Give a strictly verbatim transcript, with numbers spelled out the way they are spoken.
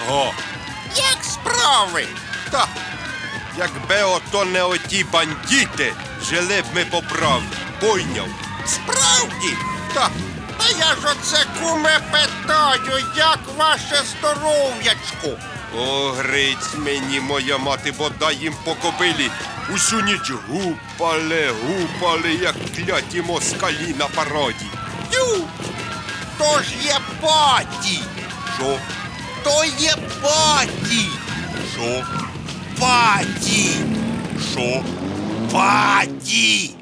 Ага. Як справи? Та, якби ото не оті бандити, жили б ми по правді. Пойняв? Справді? Та, Та я ж оце, куме, питаю, як ваше здоров'ячко? о, гриць мені, моя мати, бодай їм по кобилі. Усю ніч гупали, гупали, як кляті москалі на параді. Тю! То ж є паті! Що? То є паті! Що? Паті! Що? Паті!